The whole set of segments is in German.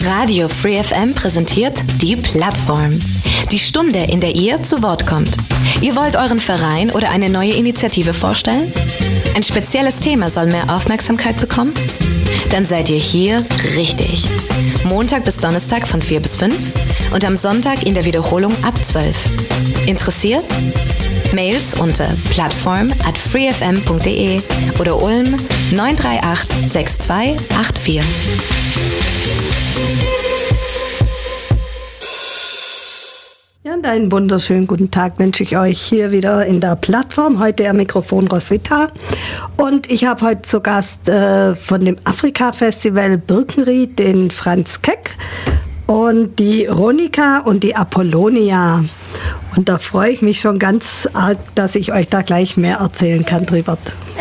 Radio Free FM präsentiert die Plattform. Die Stunde, in der ihr zu Wort kommt. Ihr wollt euren Verein oder eine neue Initiative vorstellen? Ein spezielles Thema soll mehr Aufmerksamkeit bekommen? Dann seid ihr hier richtig. Montag bis Donnerstag von 4 bis 5 und am Sonntag in der Wiederholung ab 12. Interessiert? Mails unter plattform@freefm.de oder Ulm 938 6284. Ja, und einen wunderschönen guten Tag wünsche ich euch hier wieder in der Plattform. Heute am Mikrofon Roswitha. Und ich habe heute zu Gast von dem Afrika-Festival Birkenried den Franz Keck und die Ronika und die Apollonia. Und da freue ich mich schon ganz arg, dass ich euch da gleich mehr erzählen kann drüber.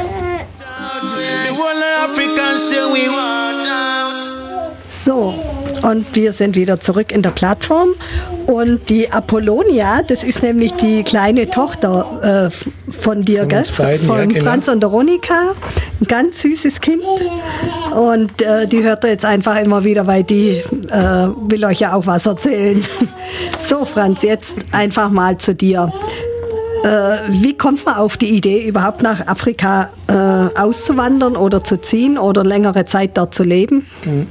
So, und wir sind wieder zurück in der Plattform. Und die Apollonia, das ist nämlich die kleine Tochter von dir, gell? Beiden, von ja, genau. Franz und der Ronika. Ein ganz süßes Kind. Und die hört ihr jetzt einfach immer wieder, weil die will euch ja auch was erzählen. So, Franz, jetzt einfach mal zu dir. Wie kommt man auf die Idee, überhaupt nach Afrika auszuwandern oder zu ziehen oder längere Zeit dort zu leben?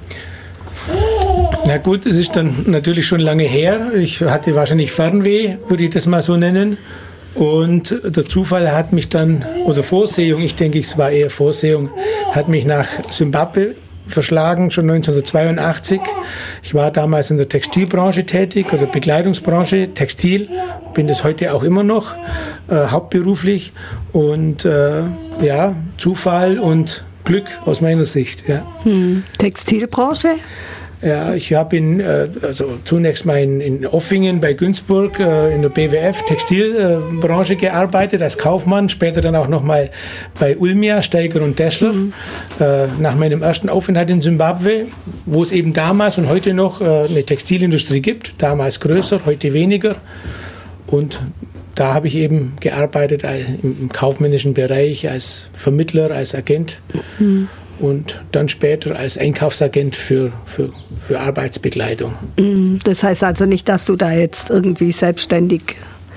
Na gut, es ist dann natürlich schon lange her. Ich hatte wahrscheinlich Fernweh, würde ich das mal so nennen. Und der Zufall hat mich dann, oder Vorsehung, ich denke, es war eher Vorsehung, hat mich nach Simbabwe verschlagen, schon 1982. Ich war damals in der Textilbranche tätig oder Bekleidungsbranche, Textil, bin das heute auch immer noch, hauptberuflich. Und ja, Zufall und Glück aus meiner Sicht. Ja. Textilbranche? Ja, ich habe zunächst mal in Offingen bei Günzburg in der BWF Textilbranche gearbeitet als Kaufmann, später dann auch nochmal bei Ulmia, Steiger und Daschler. Nach meinem ersten Aufenthalt in Simbabwe, wo es eben damals und heute noch eine Textilindustrie gibt, damals größer, heute weniger. Und da habe ich eben gearbeitet im kaufmännischen Bereich als Vermittler, als Agent. Und dann später als Einkaufsagent für Arbeitsbekleidung. Das heißt also nicht, dass du da jetzt irgendwie selbstständiger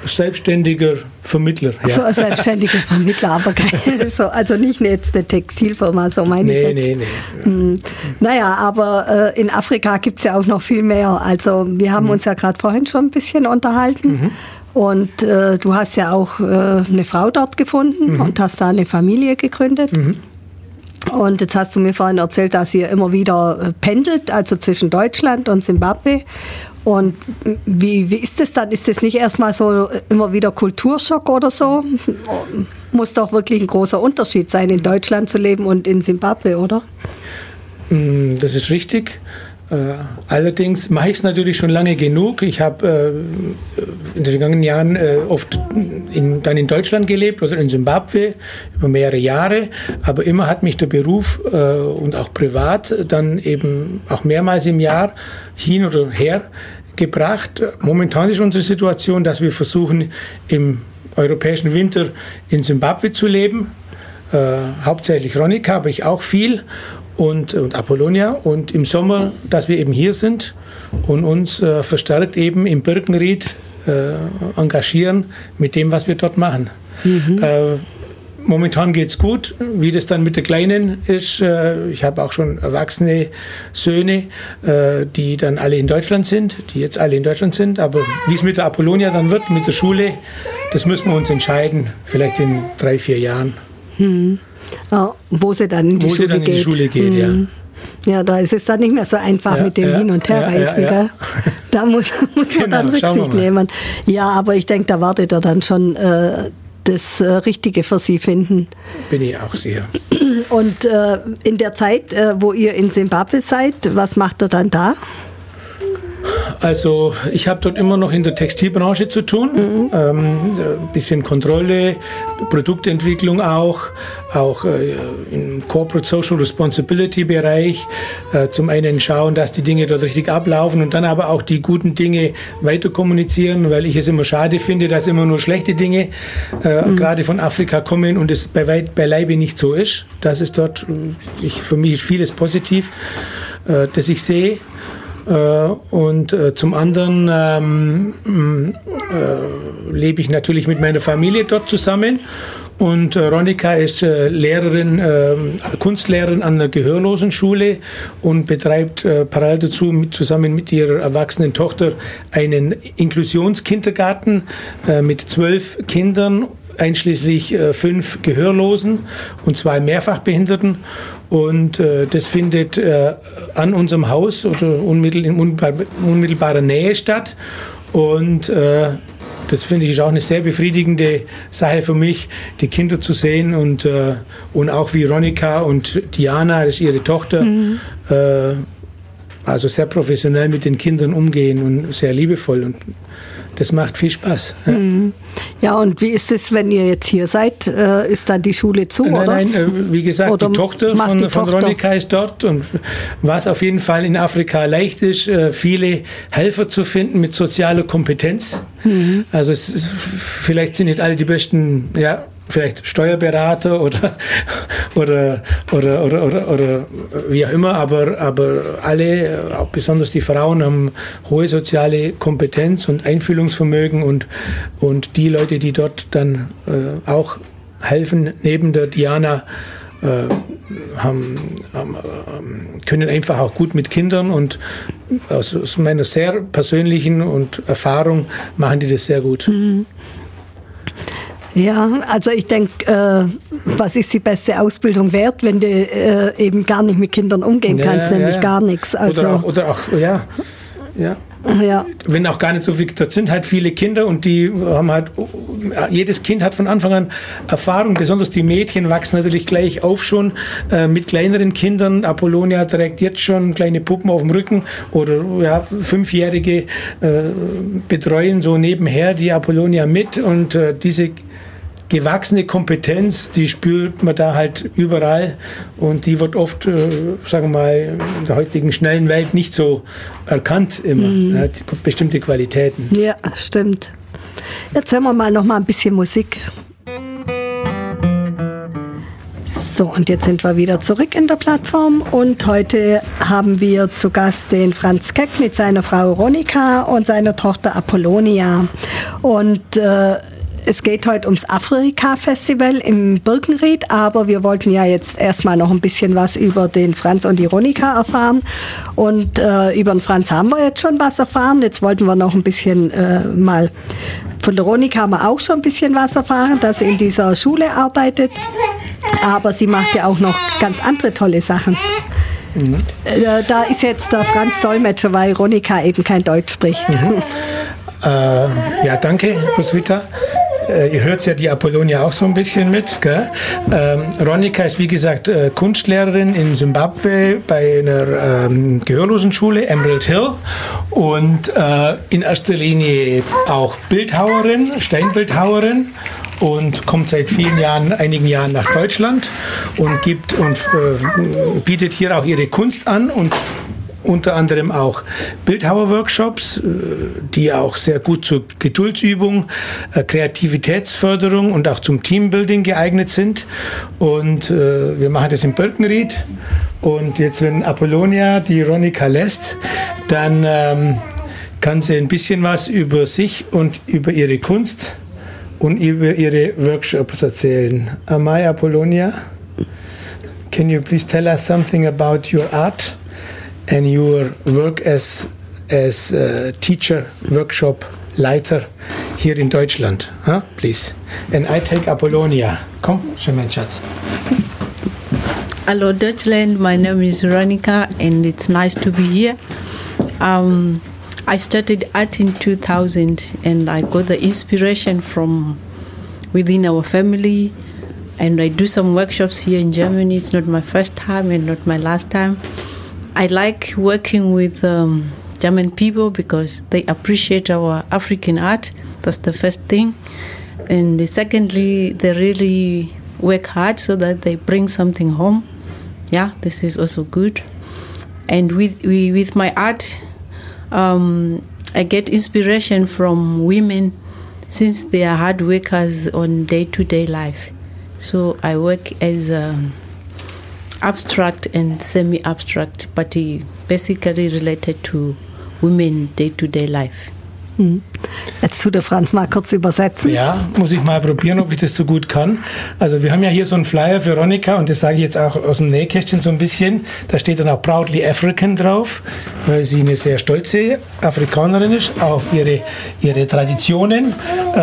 Vermittler, ja. Selbstständiger Vermittler, aber also nicht jetzt eine Textilfirma, so meine ich jetzt. Nee. Naja, aber in Afrika gibt es ja auch noch viel mehr. Also wir haben uns ja gerade vorhin schon ein bisschen unterhalten. Und du hast ja auch eine Frau dort gefunden und hast da eine Familie gegründet. Und jetzt hast du mir vorhin erzählt, dass ihr immer wieder pendelt, also zwischen Deutschland und Simbabwe. Und wie ist das dann? Ist das nicht erstmal so immer wieder Kulturschock oder so? Muss doch wirklich ein großer Unterschied sein, in Deutschland zu leben und in Simbabwe, oder? Das ist richtig. Allerdings mache ich es natürlich schon lange genug. Ich habe in den vergangenen Jahren oft dann in Deutschland gelebt oder in Simbabwe über mehrere Jahre. Aber immer hat mich der Beruf und auch privat dann eben auch mehrmals im Jahr hin oder her gebracht. Momentan ist unsere Situation, dass wir versuchen, im europäischen Winter in Simbabwe zu leben. Hauptsächlich Ronika, aber ich auch viel. Und Apollonia und im Sommer, dass wir eben hier sind und uns verstärkt eben im Birkenried engagieren mit dem, was wir dort machen. Momentan geht's gut. Wie das dann mit der Kleinen ist, ich habe auch schon erwachsene Söhne, die dann alle in Deutschland sind, aber wie es mit der Apollonia dann wird, mit der Schule, das müssen wir uns entscheiden, vielleicht in 3-4 Jahren. Ja, wo sie dann in die Schule geht. Ja. Ja, da ist es dann nicht mehr so einfach mit dem Hin- und Herreisen. Ja. Gell? Da muss man dann Rücksicht nehmen. Ja, aber ich denke, da werdet ihr dann schon das Richtige für sie finden. Bin ich auch sicher. Und in der Zeit, wo ihr in Simbabwe seid, was macht ihr dann da? Also ich habe dort immer noch in der Textilbranche zu tun, ein bisschen Kontrolle, Produktentwicklung auch im Corporate Social Responsibility Bereich, zum einen schauen, dass die Dinge dort richtig ablaufen und dann aber auch die guten Dinge weiter kommunizieren, weil ich es immer schade finde, dass immer nur schlechte Dinge gerade von Afrika kommen und es beileibe nicht so ist. Das ist dort, für mich ist vieles positiv, das ich sehe. Und zum anderen lebe ich natürlich mit meiner Familie dort zusammen. Und Ronika ist Lehrerin, Kunstlehrerin an der Gehörlosenschule und betreibt parallel dazu zusammen mit ihrer erwachsenen Tochter einen Inklusionskindergarten mit 12 Kindern, einschließlich 5 Gehörlosen und 2 Mehrfachbehinderten. Und das findet an unserem Haus oder in unmittelbarer Nähe statt. Und das finde ich ist auch eine sehr befriedigende Sache für mich, die Kinder zu sehen und auch wie Ronika und Diana, das ist ihre Tochter, also sehr professionell mit den Kindern umgehen und sehr liebevoll. Und das macht viel Spaß. Ja. Ja, und wie ist es, wenn ihr jetzt hier seid? Ist dann die Schule zu? Nein, wie gesagt, oder die Tochter von Ronika ist dort. Und was auf jeden Fall in Afrika leicht ist, viele Helfer zu finden mit sozialer Kompetenz. Also vielleicht sind nicht alle die besten, ja, vielleicht Steuerberater oder wie auch immer, aber alle, auch besonders die Frauen, haben hohe soziale Kompetenz und Einfühlungsvermögen und die Leute, die dort dann auch helfen, neben der Diana, können einfach auch gut mit Kindern und aus meiner sehr persönlichen und Erfahrung machen die das sehr gut. Ja, also ich denke, was ist die beste Ausbildung wert, wenn du eben gar nicht mit Kindern umgehen kannst, nämlich gar nichts. Also oder auch, ja. Wenn auch gar nicht so viel, dort sind halt viele Kinder und die haben halt, jedes Kind hat von Anfang an Erfahrung, besonders die Mädchen wachsen natürlich gleich auf schon mit kleineren Kindern. Apollonia trägt jetzt schon kleine Puppen auf dem Rücken oder 5-Jährige betreuen so nebenher die Apollonia mit und diese gewachsene Kompetenz, die spürt man da halt überall und die wird oft, sagen wir mal, in der heutigen schnellen Welt nicht so erkannt immer. Bestimmte Qualitäten. Ja, stimmt. Jetzt hören wir mal noch mal ein bisschen Musik. So, und jetzt sind wir wieder zurück in der Plattform und heute haben wir zu Gast den Franz Keck mit seiner Frau Ronika und seiner Tochter Apollonia. Und es geht heute ums Afrika-Festival im Birkenried, aber wir wollten ja jetzt erstmal noch ein bisschen was über den Franz und die Ronika erfahren. Und über den Franz haben wir jetzt schon was erfahren. Jetzt wollten wir noch ein bisschen mal, von der Ronika haben wir auch schon ein bisschen was erfahren, dass sie in dieser Schule arbeitet. Aber sie macht ja auch noch ganz andere tolle Sachen. Da ist jetzt der Franz Dolmetscher, weil Ronika eben kein Deutsch spricht. Ja, danke, Roswitha. Ihr hört ja die Apollonia auch so ein bisschen mit. Gell? Ronika ist, wie gesagt, Kunstlehrerin in Simbabwe bei einer Gehörlosenschule, Emerald Hill. Und in erster Linie auch Bildhauerin, Steinbildhauerin. Und kommt seit einigen Jahren nach Deutschland und gibt und bietet hier auch ihre Kunst an und unter anderem auch Bildhauerworkshops, die auch sehr gut zur Geduldsübung, Kreativitätsförderung und auch zum Teambuilding geeignet sind. Und wir machen das in Birkenried. Und jetzt, wenn Apollonia die Ronika lässt, dann kann sie ein bisschen was über sich und über ihre Kunst und über ihre Workshops erzählen. Amai, Apollonia, can you please tell us something about your art and your work as teacher, workshop Leiter hier in Deutschland? Huh? Please. And I take Apollonia. Komm, schön, mein Schatz. Hello, Deutschland. My name is Ronika, and it's nice to be here. I started art in 2000, and I got the inspiration from within our family, and I do some workshops here in Germany. It's not my first time and not my last time. I like working with German people because they appreciate our African art. That's the first thing. And secondly, they really work hard so that they bring something home. Yeah, this is also good. And with my art, I get inspiration from women since they are hard workers on day-to-day life. So I work as abstract and semi-abstract, but basically related to women day-to-day life. Jetzt tut der Franz mal kurz übersetzen. Ja, muss ich mal probieren, ob ich das so gut kann. Also wir haben ja hier so einen Flyer für Ronica und das sage ich jetzt auch aus dem Nähkästchen so ein bisschen. Da steht dann auch Proudly African drauf, weil sie eine sehr stolze Afrikanerin ist, auf ihre Traditionen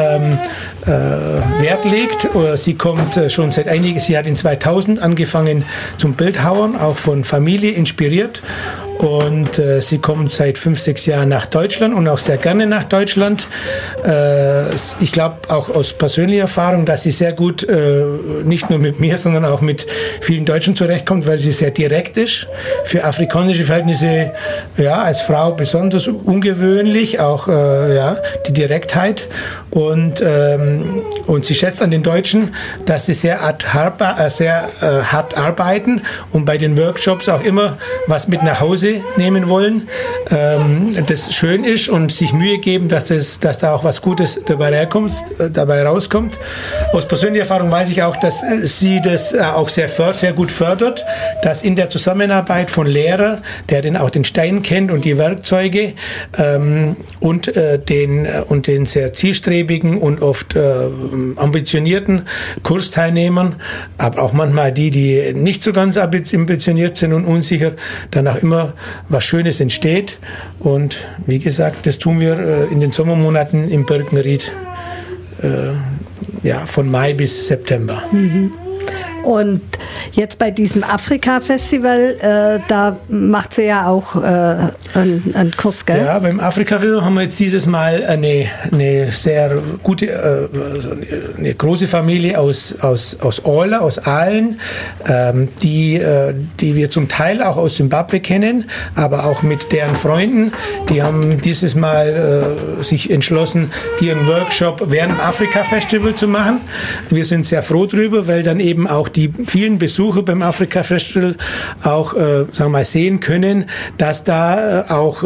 Wert legt. Sie kommt schon seit sie hat in 2000 angefangen zum Bildhauern, auch von Familie inspiriert. Und sie kommt seit 5-6 Jahren nach Deutschland und auch sehr gerne nach Deutschland. Ich glaube auch aus persönlicher Erfahrung, dass sie sehr gut nicht nur mit mir, sondern auch mit vielen Deutschen zurechtkommt, weil sie sehr direkt ist. Für afrikanische Verhältnisse als Frau besonders ungewöhnlich, auch die Direktheit. Und sie schätzt an den Deutschen, dass sie sehr hart arbeiten und bei den Workshops auch immer was mit nach Hause nehmen wollen, das schön ist und sich Mühe geben, dass da auch was Gutes dabei rauskommt. Aus persönlicher Erfahrung weiß ich auch, dass sie das auch sehr gut fördert, dass in der Zusammenarbeit von Lehrern, der auch den Stein kennt und die Werkzeuge und den sehr zielstrebigen und oft ambitionierten Kursteilnehmern, aber auch manchmal die nicht so ganz ambitioniert sind und unsicher, dann auch immer was Schönes entsteht. Und wie gesagt, das tun wir in den Sommermonaten im Birkenried von Mai bis September. Mhm. Und jetzt bei diesem Afrika-Festival, da macht sie ja auch einen Kurs, gell? Ja, beim Afrika-Festival haben wir jetzt dieses Mal eine sehr gute, eine große Familie aus Orla, aus Aalen, die wir zum Teil auch aus Zimbabwe kennen, aber auch mit deren Freunden. Die haben dieses Mal sich entschlossen, ihren Workshop während dem Afrika-Festival zu machen. Wir sind sehr froh drüber, weil dann eben auch die vielen Besucher beim Afrika Festival auch sehen können, dass da auch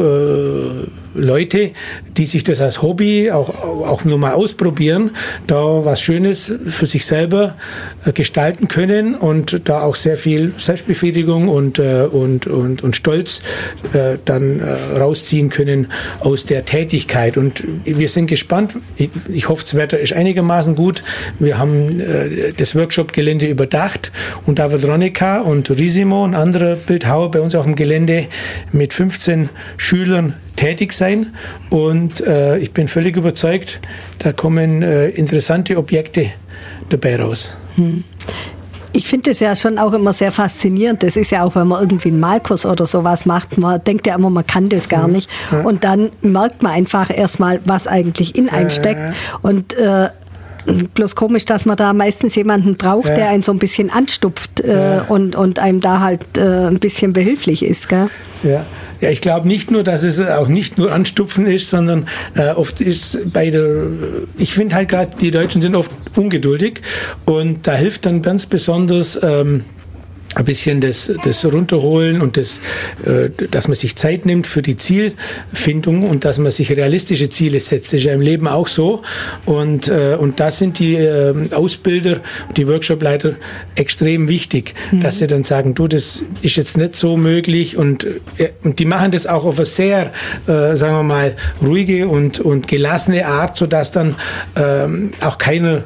Leute, die sich das als Hobby auch nur mal ausprobieren, da was Schönes für sich selber gestalten können und da auch sehr viel Selbstbefriedigung und Stolz dann rausziehen können aus der Tätigkeit. Und wir sind gespannt. Ich hoffe, das Wetter ist einigermaßen gut. Wir haben das Workshop-Gelände überdacht und da wird Ronica und Risimo, ein anderer Bildhauer bei uns auf dem Gelände, mit 15 Schülern tätig sein und ich bin völlig überzeugt, da kommen interessante Objekte dabei raus. Ich finde das ja schon auch immer sehr faszinierend. Das ist ja auch, wenn man irgendwie einen Malkurs oder sowas macht, man denkt ja immer, man kann das gar nicht. Und dann merkt man einfach erstmal, was eigentlich in einem steckt. Und bloß komisch, dass man da meistens jemanden braucht, der einen so ein bisschen anstupft und einem da halt ein bisschen behilflich ist, gell? Ja, ich glaube nicht nur, dass es auch nicht nur Anstupfen ist, sondern oft ist ich finde halt gerade, die Deutschen sind oft ungeduldig und da hilft dann ganz besonders ein bisschen das Runterholen und dass man sich Zeit nimmt für die Zielfindung und dass man sich realistische Ziele setzt. Das ist ja im Leben auch so. Und da sind die Ausbilder und die Workshopleiter extrem wichtig, dass sie dann sagen, das ist jetzt nicht so möglich und die machen das auch auf eine sehr, sagen wir mal, ruhige und gelassene Art, sodass dann auch keiner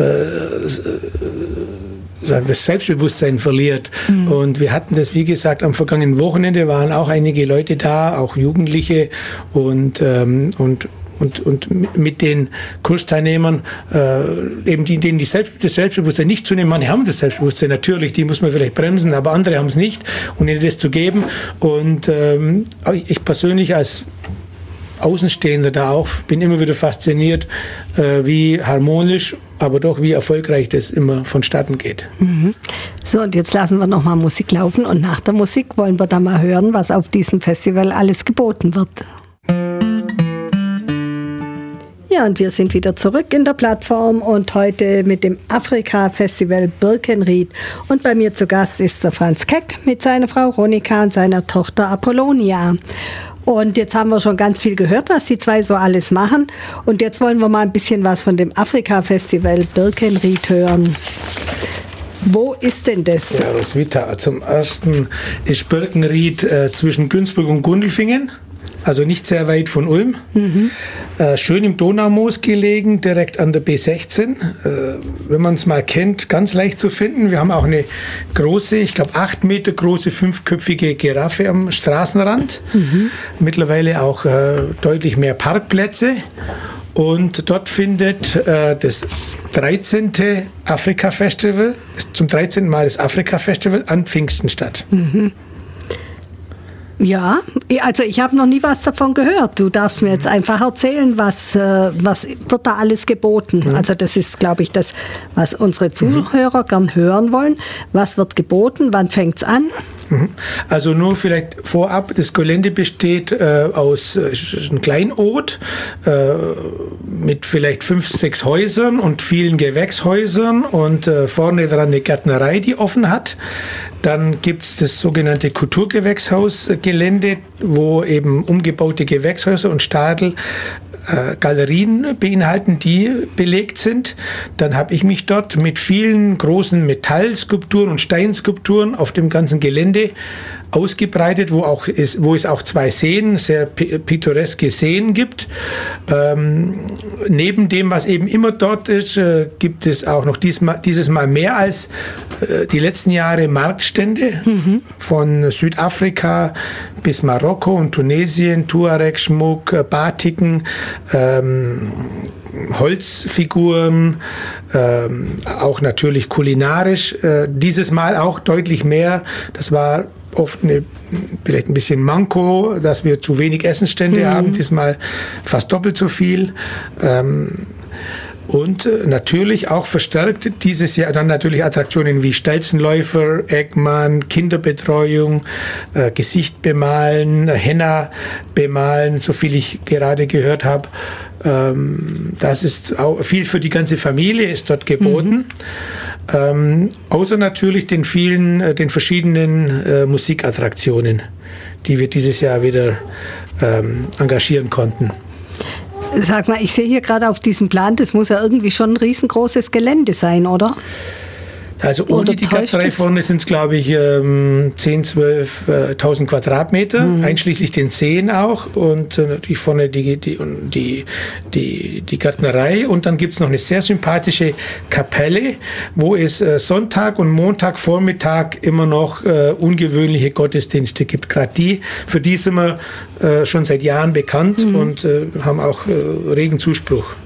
das Selbstbewusstsein verliert. Und wir hatten das, wie gesagt, am vergangenen Wochenende waren auch einige Leute da, auch Jugendliche und mit den Kursteilnehmern, eben denen das Selbstbewusstsein nicht zu nehmen. Manche haben das Selbstbewusstsein, natürlich, die muss man vielleicht bremsen, aber andere haben es nicht, und ihnen das zu geben. Und ich persönlich als Außenstehender da auch bin immer wieder fasziniert, wie harmonisch, aber doch wie erfolgreich das immer vonstatten geht. So, und jetzt lassen wir nochmal Musik laufen und nach der Musik wollen wir dann mal hören, was auf diesem Festival alles geboten wird. Ja, und wir sind wieder zurück in der Plattform und heute mit dem Afrika-Festival Birkenried. Und bei mir zu Gast ist der Franz Keck mit seiner Frau Ronica und seiner Tochter Apollonia. Und jetzt haben wir schon ganz viel gehört, was die zwei so alles machen. Und jetzt wollen wir mal ein bisschen was von dem Afrika-Festival Birkenried hören. Wo ist denn das? Ja, Roswitha. Zum ersten ist Birkenried zwischen Günzburg und Gundelfingen. Also nicht sehr weit von Ulm. Schön im Donaumoos gelegen, direkt an der B16. Wenn man es mal kennt, ganz leicht zu finden. Wir haben auch eine große, ich glaube 8 Meter große, 5-köpfige Giraffe am Straßenrand. Mittlerweile auch deutlich mehr Parkplätze. Und dort findet das 13. Afrika-Festival, zum 13. Mal das Afrika-Festival an Pfingsten statt. Ja, also ich habe noch nie was davon gehört. Du darfst mir jetzt einfach erzählen, was wird da alles geboten. Also das ist, glaube ich, das, was unsere Zuhörer gern hören wollen. Was wird geboten? Wann fängt's an? Also nur vielleicht vorab, das Gelände besteht aus einem Kleinod mit vielleicht 5, 6 Häusern und vielen Gewächshäusern und vorne dran eine Gärtnerei, die offen hat. Dann gibt es das sogenannte Kulturgewächshausgelände, wo eben umgebaute Gewächshäuser und Stadel Galerien beinhalten, die belegt sind. Dann habe ich mich dort mit vielen großen Metallskulpturen und Steinskulpturen auf dem ganzen Gelände ausgebreitet, wo es auch 2 Seen, sehr pittoreske Seen gibt. Neben dem, was eben immer dort ist, gibt es auch noch dieses Mal mehr als die letzten Jahre Marktstände von Südafrika bis Marokko und Tunesien, Tuareg-Schmuck, Batiken, Holzfiguren, auch natürlich kulinarisch. Dieses Mal auch deutlich mehr. Das war oft vielleicht ein bisschen Manko, dass wir zu wenig Essensstände haben. Diesmal fast doppelt so viel. Und natürlich auch verstärkt dieses Jahr dann natürlich Attraktionen wie Stelzenläufer, Eggman, Kinderbetreuung, Gesicht bemalen, Henna bemalen, so viel ich gerade gehört habe. Das ist auch viel für die ganze Familie ist dort geboten. Außer natürlich den verschiedenen Musikattraktionen, die wir dieses Jahr wieder engagieren konnten. Sag mal, ich sehe hier gerade auf diesem Plan, das muss ja irgendwie schon ein riesengroßes Gelände sein, oder? Also ohne die Gärtnerei vorne sind es, glaube ich, 10.000, 12.000 Quadratmeter, einschließlich den Seen auch und natürlich vorne die Gärtnerei. Und dann gibt es noch eine sehr sympathische Kapelle, wo es Sonntag und Montagvormittag immer noch ungewöhnliche Gottesdienste gibt. Gerade für die sind wir schon seit Jahren bekannt und haben auch regen Zuspruch.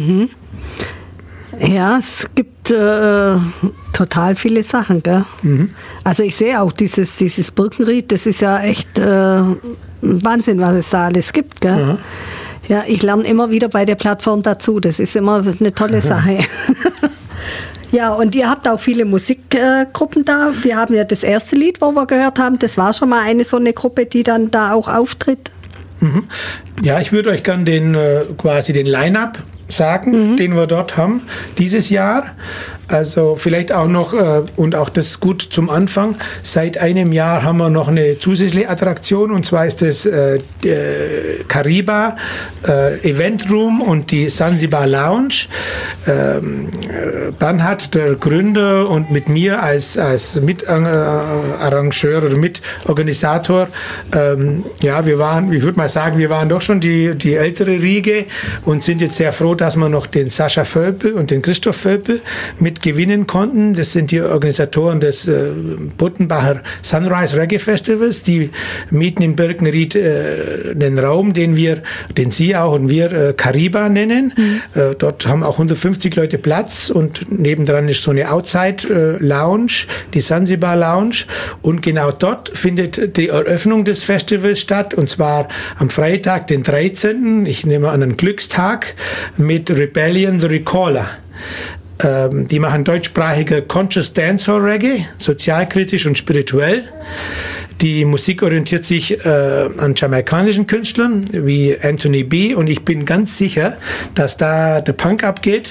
Ja, es gibt total viele Sachen, gell? Also ich sehe auch dieses Birkenried, das ist ja echt Wahnsinn, was es da alles gibt, gell? Ja, ich lerne immer wieder bei der Plattform dazu, das ist immer eine tolle Sache. Ja, und ihr habt auch viele Musikgruppen da. Wir haben ja das erste Lied, wo wir gehört haben, das war schon mal so eine Gruppe, die dann da auch auftritt. Ja, ich würde euch gern quasi den Line-Up sagen, den wir dort haben dieses Jahr. Also vielleicht auch noch, und auch das gut zum Anfang, seit einem Jahr haben wir noch eine zusätzliche Attraktion, und zwar ist das Kariba Event Room und die Zanzibar Lounge. Bernhard, der Gründer, und mit mir als Mitarrangeur oder Mitorganisator, ja, ich würde mal sagen, wir waren doch schon die ältere Riege und sind jetzt sehr froh, dass wir noch den Sascha Völpel und den Christoph Völpel mit gewinnen konnten. Das sind die Organisatoren des Buttenbacher Sunrise Reggae Festivals. Die mieten in Birkenried einen Raum, den Sie auch und wir Kariba nennen. Dort haben auch 150 Leute Platz und nebendran ist so eine Outside Lounge, die Zanzibar Lounge. Und genau dort findet die Eröffnung des Festivals statt, und zwar am Freitag, den 13. Ich nehme an, einen Glückstag mit Rebellion the Recaller. Die machen deutschsprachige Conscious Dancehall Reggae, sozialkritisch und spirituell. Die Musik orientiert sich an jamaikanischen Künstlern wie Anthony B. Und ich bin ganz sicher, dass da der Punk abgeht.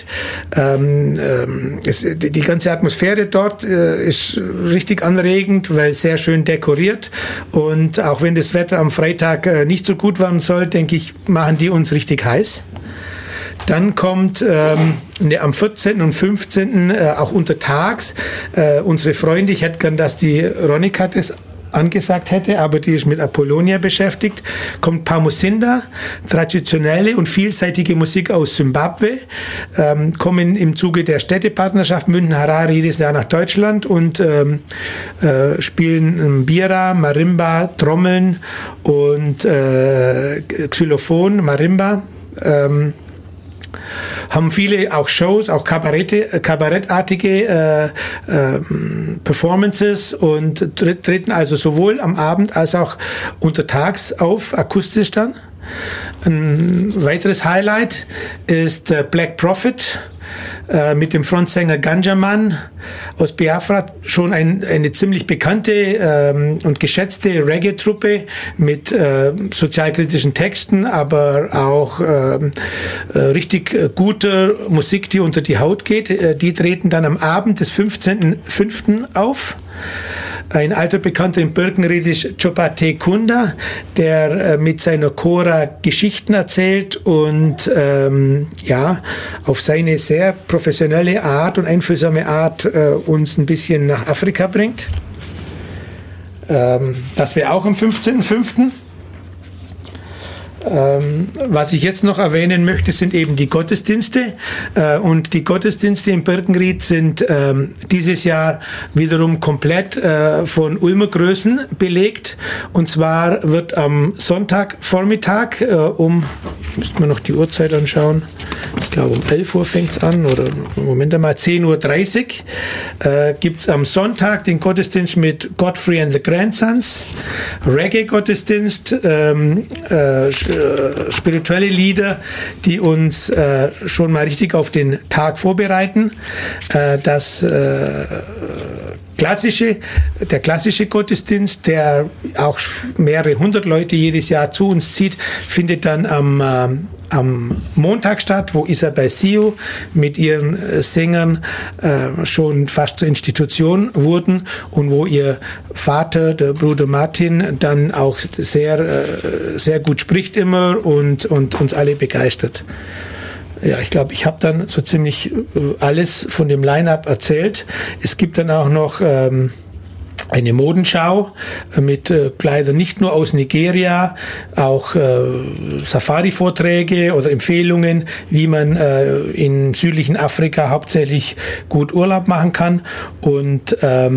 Die ganze Atmosphäre dort ist richtig anregend, weil sehr schön dekoriert. Und auch wenn das Wetter am Freitag nicht so gut werden soll, denke ich, machen die uns richtig heiß. Dann kommt am 14. und 15. Auch untertags unsere Freunde, ich hätte gern, dass die Ronika das angesagt hätte, aber die ist mit Apollonia beschäftigt, kommt Pamusinda, traditionelle und vielseitige Musik aus Simbabwe, kommen im Zuge der Städtepartnerschaft München-Harare jedes Jahr nach Deutschland und spielen Bira, Marimba, Trommeln und Xylophon, Marimba. Haben viele auch Shows, auch kabarettartige Performances und treten also sowohl am Abend als auch untertags auf, akustisch dann. Ein weiteres Highlight ist Black Prophet mit dem Frontsänger Ganjaman aus Biafra, schon eine ziemlich bekannte und geschätzte Reggae-Truppe mit sozialkritischen Texten, aber auch richtig guter Musik, die unter die Haut geht. Die treten dann am Abend des 15.05. auf. Ein alter Bekannter im Birkenried ist Chopate Kunda, der mit seiner Chora Geschichten erzählt und auf seine sehr professionelle Art und einfühlsame Art uns ein bisschen nach Afrika bringt. Das wäre auch am 15.05. Was ich jetzt noch erwähnen möchte, sind eben die Gottesdienste. Und die Gottesdienste im Birkenried sind dieses Jahr wiederum komplett von Ulmer Größen belegt. Und zwar wird am Sonntagvormittag müsste man noch die Uhrzeit anschauen, ich glaube um 11 Uhr fängt es an, oder Moment einmal, 10.30 Uhr, gibt es am Sonntag den Gottesdienst mit Godfrey and the Grandsons, Reggae-Gottesdienst, spirituelle Lieder, die uns schon mal richtig auf den Tag vorbereiten. Der klassische Gottesdienst, der auch mehrere hundert Leute jedes Jahr zu uns zieht, findet dann am Montag statt, wo Isabel Sio mit ihren Sängern schon fast zur Institution wurden und wo ihr Vater, der Bruder Martin, dann auch sehr, sehr gut spricht immer und uns alle begeistert. Ja, ich glaube, ich habe dann so ziemlich alles von dem Line-Up erzählt. Es gibt dann auch noch eine Modenschau mit Kleidern nicht nur aus Nigeria, auch Safari-Vorträge oder Empfehlungen, wie man in südlichen Afrika hauptsächlich gut Urlaub machen kann. Und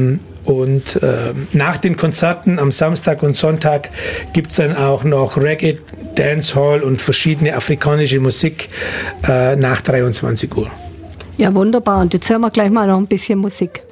nach den Konzerten am Samstag und Sonntag gibt es dann auch noch Reggae, Dancehall und verschiedene afrikanische Musik nach 23 Uhr. Ja, wunderbar. Und jetzt hören wir gleich mal noch ein bisschen Musik.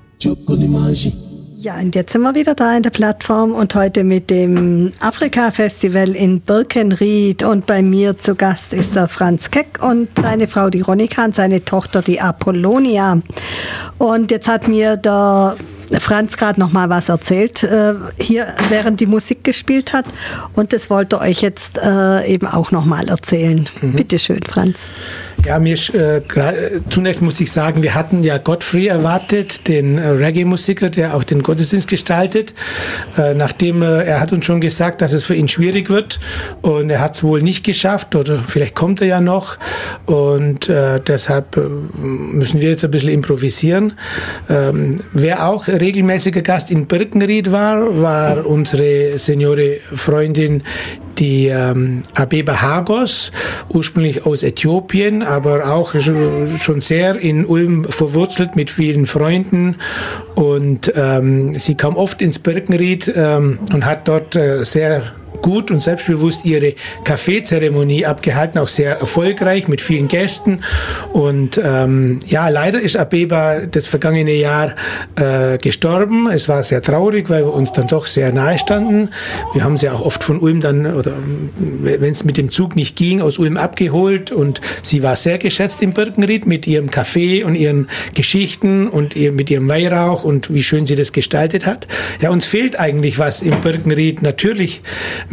Ja, und jetzt sind wir wieder da in der Plattform und heute mit dem Afrika-Festival in Birkenried. Und bei mir zu Gast ist der Franz Keck und seine Frau, die Ronika, und seine Tochter, die Apollonia. Und jetzt hat mir der Franz gerade noch mal was erzählt, hier während die Musik gespielt hat. Und das wollte euch jetzt eben auch noch mal erzählen. Bitte schön, Franz. Ja, zunächst muss ich sagen, wir hatten ja Godfrey erwartet, den Reggae-Musiker, der auch den Gottesdienst gestaltet. Nachdem er hat uns schon gesagt, dass es für ihn schwierig wird und er hat es wohl nicht geschafft oder vielleicht kommt er ja noch und deshalb müssen wir jetzt ein bisschen improvisieren. Wer auch regelmäßiger Gast in Birkenried war unsere Seniore Freundin, die Abeba Hagos, ursprünglich aus Äthiopien, aber auch schon sehr in Ulm verwurzelt mit vielen Freunden. Und sie kam oft ins Birkenried und hat dort sehr gut und selbstbewusst ihre Kaffeezeremonie abgehalten, auch sehr erfolgreich mit vielen Gästen. Und leider ist Abeba das vergangene Jahr gestorben. Es war sehr traurig, weil wir uns dann doch sehr nahe standen. Wir haben sie auch oft von Ulm dann, oder wenn es mit dem Zug nicht ging, aus Ulm abgeholt. Und sie war sehr geschätzt im Birkenried mit ihrem Kaffee und ihren Geschichten und mit ihrem Weihrauch und wie schön sie das gestaltet hat. Ja, uns fehlt eigentlich was im Birkenried. Natürlich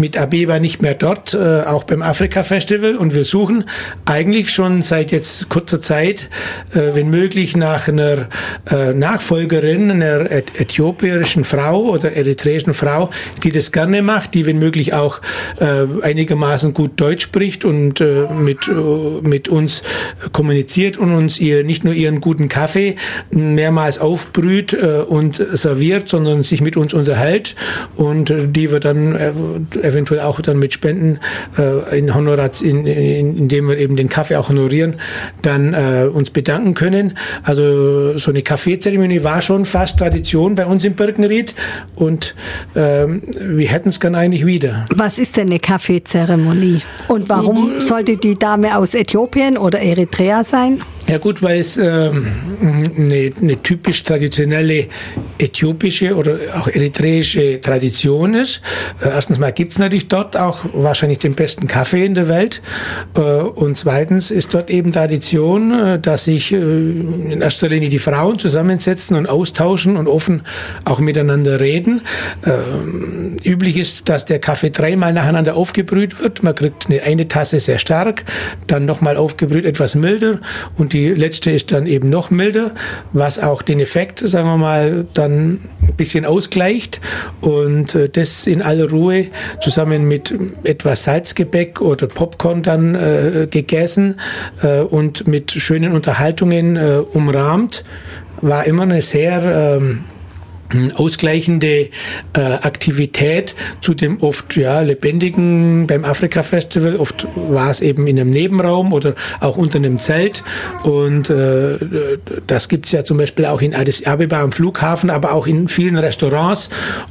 mit Abeba nicht mehr dort, auch beim Afrika-Festival. Und wir suchen eigentlich schon seit jetzt kurzer Zeit, wenn möglich, nach einer Nachfolgerin, einer äthiopischen Frau oder eritreischen Frau, die das gerne macht, die wenn möglich auch einigermaßen gut Deutsch spricht und mit uns kommuniziert und uns nicht nur ihren guten Kaffee mehrmals aufbrüht und serviert, sondern sich mit uns unterhält und die wir dann eventuell auch dann mit Spenden in Honorats, indem wir eben den Kaffee auch honorieren, dann uns bedanken können. Also so eine Kaffeezeremonie war schon fast Tradition bei uns in Birkenried und wir hätten es gern eigentlich wieder. Was ist denn eine Kaffeezeremonie? Und warum sollte die Dame aus Äthiopien oder Eritrea sein? Ja gut, weil es eine typisch traditionelle äthiopische oder auch eritreische Tradition ist. Erstens mal gibt es natürlich dort auch wahrscheinlich den besten Kaffee in der Welt. Und zweitens ist dort eben Tradition, dass sich in erster Linie die Frauen zusammensetzen und austauschen und offen auch miteinander reden. Üblich ist, dass der Kaffee 3-mal nacheinander aufgebrüht wird. Man kriegt eine Tasse sehr stark, dann nochmal aufgebrüht etwas milder und die letzte ist dann eben noch milder, was auch den Effekt, sagen wir mal, dann ein bisschen ausgleicht und das in aller Ruhe zusammen mit etwas Salzgebäck oder Popcorn dann gegessen und mit schönen Unterhaltungen umrahmt, war immer eine sehr ausgleichende Aktivität zu dem oft lebendigen beim Afrika-Festival. Oft war es eben in einem Nebenraum oder auch unter einem Zelt und das gibt es ja zum Beispiel auch in Addis Abeba am Flughafen, aber auch in vielen Restaurants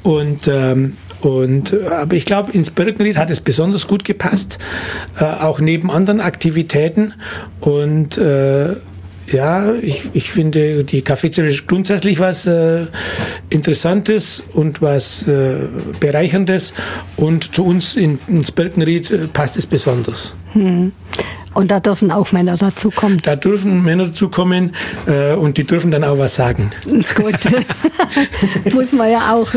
aber ich glaube, ins Birkenried hat es besonders gut gepasst, auch neben anderen Aktivitäten und ich finde, die Kaffeezeremonie ist grundsätzlich was Interessantes und was Bereicherndes und zu uns ins Birkenried passt es besonders. Und da dürfen auch Männer dazukommen? Da dürfen Männer dazukommen und die dürfen dann auch was sagen. Gut, muss man ja auch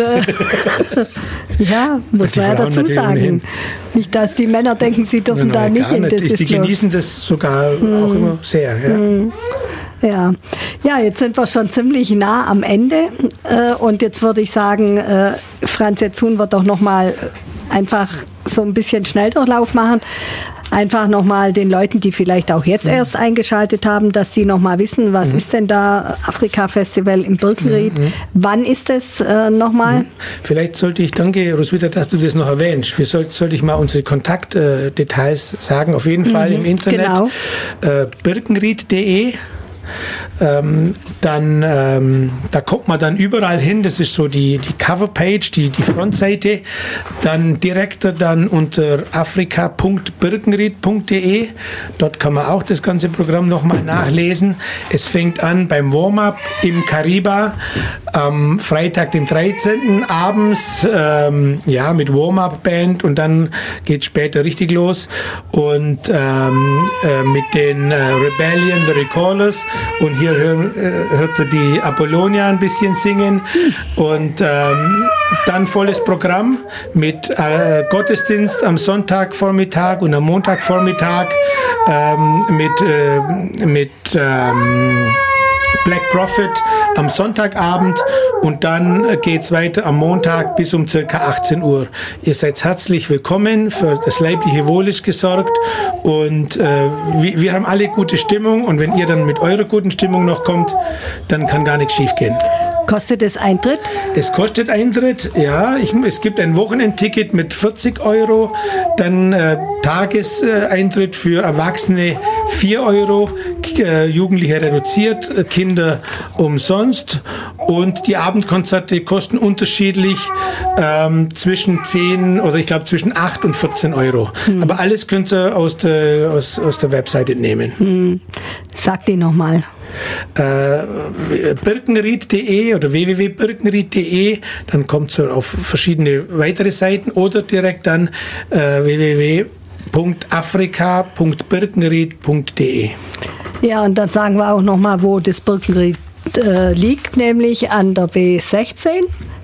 dazu sagen. Ohnehin. Nicht, dass die Männer denken, sie dürfen da nicht hin. Die genießen das sogar auch immer sehr. Ja. Ja, jetzt sind wir schon ziemlich nah am Ende und jetzt würde ich sagen, Franz, jetzt tun wir doch nochmal einfach so ein bisschen Schnelldurchlauf machen. Einfach nochmal den Leuten, die vielleicht auch jetzt erst eingeschaltet haben, dass die nochmal wissen, was ist denn da Afrika-Festival im Birkenried? Wann ist es nochmal? Vielleicht sollte ich, danke Roswitha, dass du das noch erwähnst. Sollte ich mal unsere Kontaktdetails sagen, auf jeden Fall im Internet. Genau. Birkenried.de. Da kommt man dann überall hin, das ist so die Coverpage, die Frontseite, dann direkt dann unter afrika.birkenried.de, dort kann man auch das ganze Programm nochmal nachlesen. Es fängt an beim Warm-up im Kariba am Freitag, den 13. abends, mit Warm-up-Band und dann geht später richtig los und mit den Rebellion, The Recallers. Und hier hört sie die Apollonia ein bisschen singen und dann volles Programm mit Gottesdienst am Sonntagvormittag und am Montagvormittag mit Black Prophet am Sonntagabend und dann geht's weiter am Montag bis um circa 18 Uhr. Ihr seid herzlich willkommen, für das leibliche Wohl ist gesorgt und wir haben alle gute Stimmung und wenn ihr dann mit eurer guten Stimmung noch kommt, dann kann gar nichts schief gehen. Kostet es Eintritt? Es kostet Eintritt, ja. Es gibt ein Wochenendticket mit 40 €, dann Tageseintritt für Erwachsene 4 €, Jugendliche reduziert, Kinder umsonst und die Abendkonzerte kosten unterschiedlich zwischen 8 und 14 €. Aber alles könnt ihr aus der Webseite nehmen. Sag die nochmal. Birkenried.de oder www.birkenried.de, dann kommt ihr auf verschiedene weitere Seiten oder direkt dann www.afrika.birkenried.de. Ja, und dann sagen wir auch nochmal, wo das Birkenried liegt, nämlich an der B16.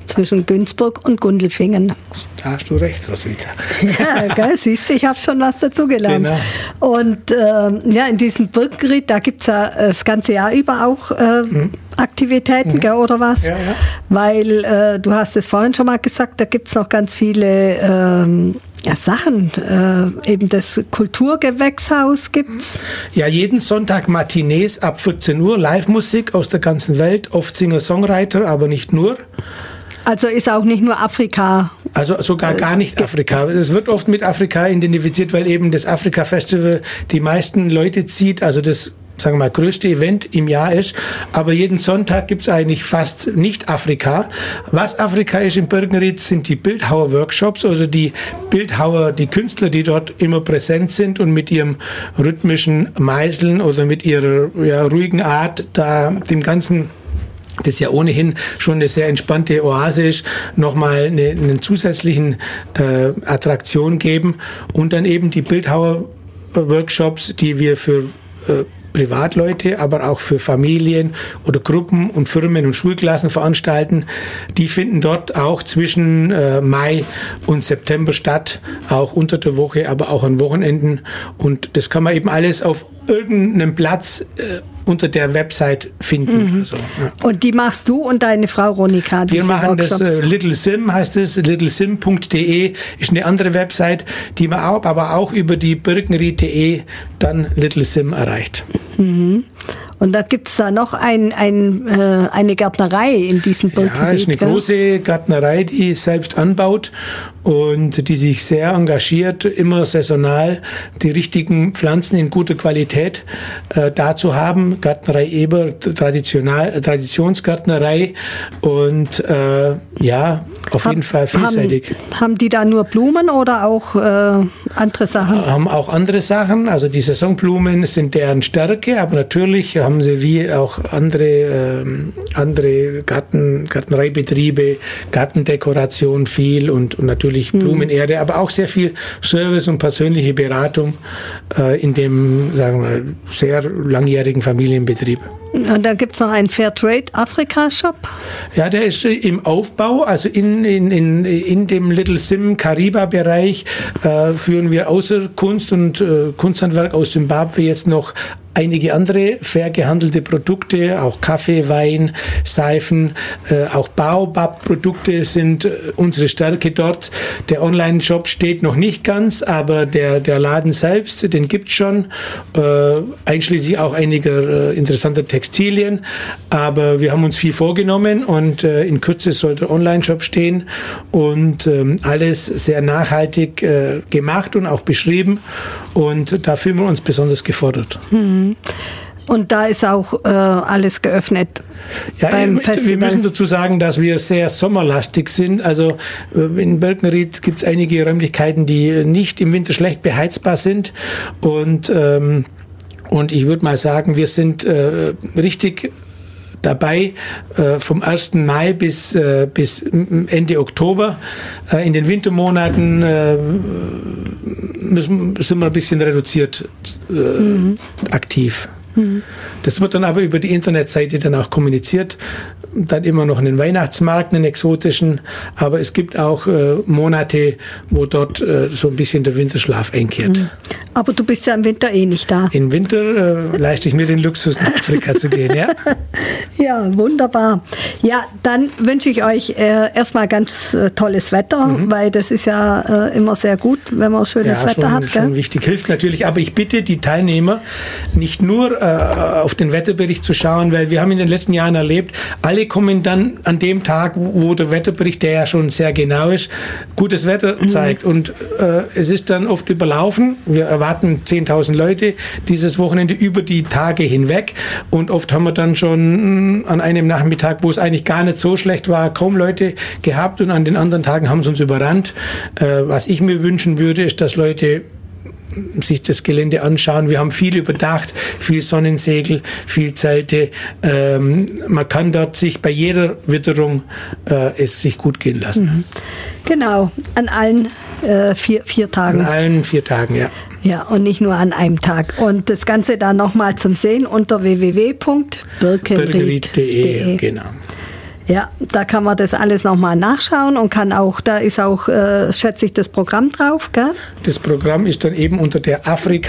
zwischen Günzburg und Gundelfingen. Da hast du recht, Roswitha. Ja, gell, siehst du, ich habe schon was dazugelernt. Genau. Und in diesem Birkenried, da gibt es ja das ganze Jahr über auch Aktivitäten, gell, oder was? Ja. Weil du hast es vorhin schon mal gesagt, da gibt es noch ganz viele Sachen. Eben das Kulturgewächshaus gibt's. Ja, jeden Sonntag Matinees ab 14 Uhr, Live-Musik aus der ganzen Welt, oft Singer-Songwriter, aber nicht nur. Also ist auch nicht nur Afrika. Also sogar gar nicht Afrika. Es wird oft mit Afrika identifiziert, weil eben das Afrika-Festival die meisten Leute zieht, also das, sagen wir mal, größte Event im Jahr ist. Aber jeden Sonntag gibt's eigentlich fast nicht Afrika. Was Afrika ist im Birkenried, sind die Bildhauer-Workshops, also die Bildhauer, die Künstler, die dort immer präsent sind und mit ihrem rhythmischen Meißeln oder mit ihrer ruhigen Art da dem Ganzen, das ja ohnehin schon eine sehr entspannte Oase ist, nochmal einen zusätzlichen Attraktion geben und dann eben die Bildhauer-Workshops, die wir für Privatleute, aber auch für Familien oder Gruppen und Firmen und Schulklassen veranstalten. Die finden dort auch zwischen Mai und September statt, auch unter der Woche, aber auch an Wochenenden. Und das kann man eben alles auf irgendeinem Platz unter der Website finden. Also, ja. Und die machst du und deine Frau Ronika? Wir machen Workshops. Das Little Sim, heißt es, littlesim.de ist eine andere Website, die man aber auch über die birkenried.de dann Little Sim erreicht. Mhm. Und da gibt es da noch eine Gärtnerei in diesem Birkenried. Ja, ist eine große Gärtnerei, die selbst anbaut und die sich sehr engagiert, immer saisonal die richtigen Pflanzen in guter Qualität da zu haben. Gärtnerei Eber, Traditionsgärtnerei und auf jeden Fall vielseitig. Haben die da nur Blumen oder auch andere Sachen? Haben auch andere Sachen, also die Saisonblumen sind deren Stärke, aber natürlich haben sie wie auch andere Gärtnereibetriebe, Gartendekoration viel und natürlich Blumenerde, aber auch sehr viel Service und persönliche Beratung in dem, sagen wir, sehr langjährigen Familienbetrieb. Und dann gibt es noch einen Fairtrade-Afrika-Shop? Ja, der ist im Aufbau, also in dem Little Sim Kariba-Bereich führen wir außer Kunst und Kunsthandwerk aus Zimbabwe jetzt noch einige andere fair gehandelte Produkte, auch Kaffee, Wein, Seifen, auch Baobab-Produkte sind unsere Stärke dort. Der Online-Shop steht noch nicht ganz, aber der Laden selbst, den gibt's schon, einschließlich auch einiger interessanter Textilien, aber wir haben uns viel vorgenommen und in Kürze soll der Online-Shop stehen und alles sehr nachhaltig gemacht und auch beschrieben und da fühlen wir uns besonders gefordert. Und da ist auch alles geöffnet. Ja, wir müssen dazu sagen, dass wir sehr sommerlastig sind. Also in Birkenried gibt es einige Räumlichkeiten, die nicht im Winter schlecht beheizbar sind. Und ich würde mal sagen, wir sind richtig dabei vom 1. Mai bis Ende Oktober. In den Wintermonaten sind wir ein bisschen reduziert aktiv. Das wird dann aber über die Internetseite dann auch kommuniziert. Dann immer noch einen Weihnachtsmarkt, einen exotischen. Aber es gibt auch Monate, wo dort so ein bisschen der Winterschlaf einkehrt. Aber du bist ja im Winter eh nicht da. Im Winter leiste ich mir den Luxus, nach Afrika zu gehen, ja. Ja, wunderbar. Ja, dann wünsche ich euch erstmal ganz tolles Wetter, weil das ist ja immer sehr gut, wenn man schönes Wetter hat. Schon wichtig, hilft natürlich. Aber ich bitte die Teilnehmer, nicht nur auf den Wetterbericht zu schauen, weil wir haben in den letzten Jahren erlebt, alle kommen dann an dem Tag, wo der Wetterbericht, der ja schon sehr genau ist, gutes Wetter zeigt. Und es ist dann oft überlaufen. Wir erwarten 10.000 Leute dieses Wochenende über die Tage hinweg. Und oft haben wir dann schon an einem Nachmittag, wo es eigentlich gar nicht so schlecht war, kaum Leute gehabt. Und an den anderen Tagen haben sie uns überrannt. Was ich mir wünschen würde, ist, dass Leute sich das Gelände anschauen. Wir haben viel überdacht, viel Sonnensegel, viel Zelte. Man kann dort sich bei jeder Witterung es sich gut gehen lassen. Genau, an allen 4 Tagen. An allen 4 Tagen, ja. Ja, und nicht nur an einem Tag. Und das Ganze dann nochmal zum Sehen unter www.birkenried.de. Genau. Ja, da kann man das alles nochmal nachschauen und kann auch, da ist auch, schätze ich, das Programm drauf, gell? Das Programm ist dann eben unter der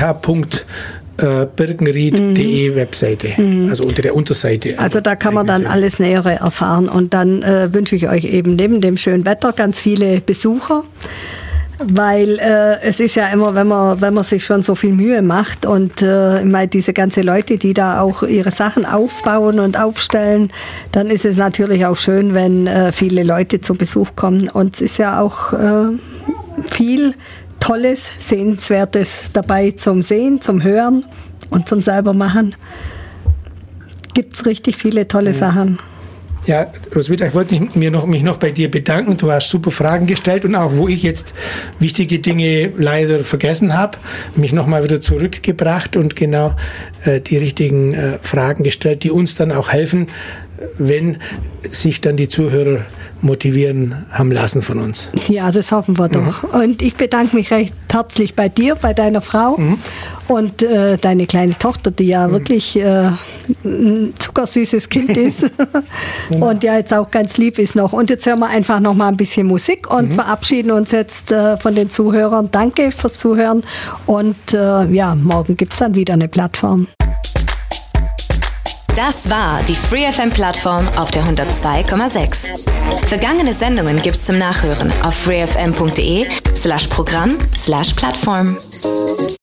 afrika.birkenried.de Webseite, also unter der Unterseite. Also da kann man dann alles Nähere erfahren und dann wünsche ich euch eben neben dem schönen Wetter ganz viele Besucher. Weil es ist ja immer, wenn man sich schon so viel Mühe macht und diese ganzen Leute, die da auch ihre Sachen aufbauen und aufstellen, dann ist es natürlich auch schön, wenn viele Leute zu Besuch kommen. Und es ist ja auch viel Tolles, Sehenswertes dabei zum Sehen, zum Hören und zum selber machen. Gibt es richtig viele tolle Sachen. Ja, Roswitha, ich wollte mich noch bei dir bedanken. Du hast super Fragen gestellt und auch, wo ich jetzt wichtige Dinge leider vergessen habe, mich nochmal wieder zurückgebracht und genau die richtigen Fragen gestellt, die uns dann auch helfen, wenn sich dann die Zuhörer motivieren haben lassen von uns. Ja, das hoffen wir doch. Und ich bedanke mich recht herzlich bei dir, bei deiner Frau und deine kleine Tochter, die ja wirklich ein zuckersüßes Kind ist und ja jetzt auch ganz lieb ist noch. Und jetzt hören wir einfach noch mal ein bisschen Musik und verabschieden uns jetzt von den Zuhörern. Danke fürs Zuhören und morgen gibt es dann wieder eine Plattform. Das war die FreeFM-Plattform auf der 102,6. Vergangene Sendungen gibt's zum Nachhören auf freefm.de/Programm/Plattform.